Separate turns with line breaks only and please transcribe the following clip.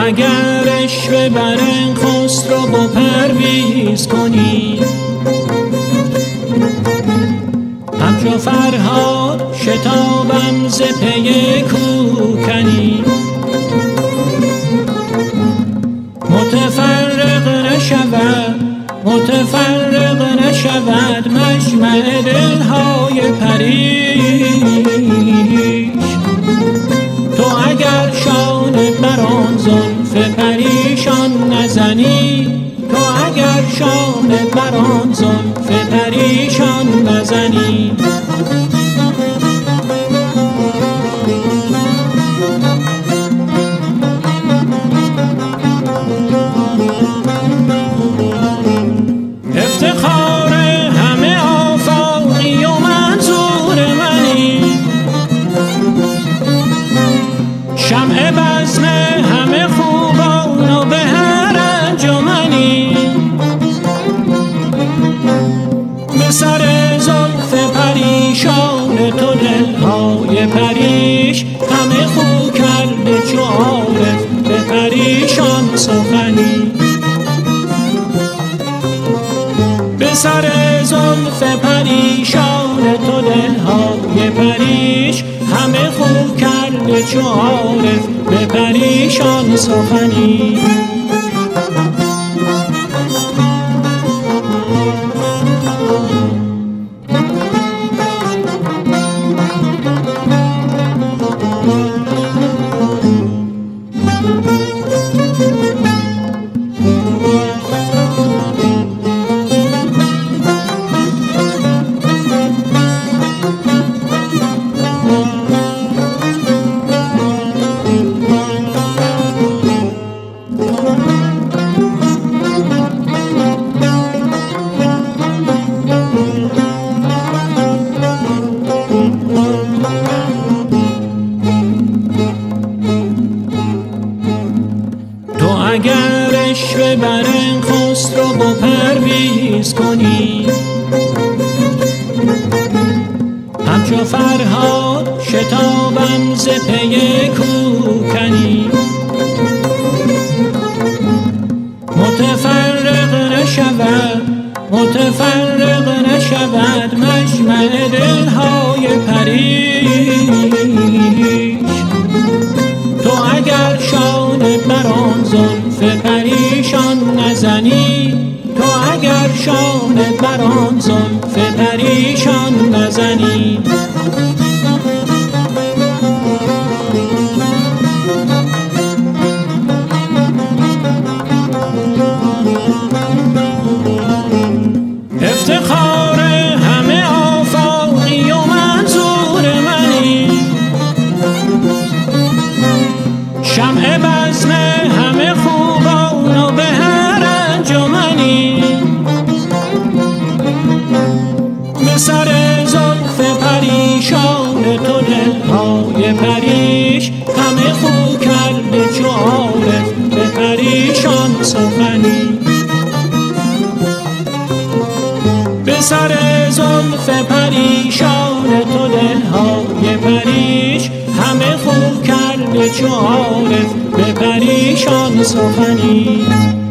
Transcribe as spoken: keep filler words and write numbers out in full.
اگر عشوه بر خسرو و پرویز کنی، همچو فرهاد شتابم ز پی کوکنی. متفرق نشود متفرق نشود مجمع دلهای پریش. تو اگر شانه بر آن زلف پریشان نزنی، تو اگر شانه بر آن زلف پریشان نزنی. افتخار همه آفاقی و منظور منی، شمع بزم همه خوبان و به هر انجمنی. به سر زلف پریشان تو دلهای پریش، همه خو کرده چو عارف به پریشان سخنی. به سر زلف پریشان تو دلهای پریش، همه خو کرده چو عارف به پریشان سخنی. اگر عشوه بر خسرو و پرویز کنی، همچو فرهاد شتابم ز پی کوکنی. متفرق نشود متفرق نشود مجمع دلهای پریش. تو اگر شانه بر آن زلف پریشان نزنی، تو اگر شانه بر آن زلف پریشان نزنی. افتخار همه آفاقی و منظور منی، شمع بزم همه خوبان و به هر انجمنی. به سر زلف پریشان تو دلهای پریش، همه خو کرده چو عارف به پریشان سخنی. به سر زلف پریشان تو دلهای پریش، همه خو کرده چو عارف به پریشان سخنی.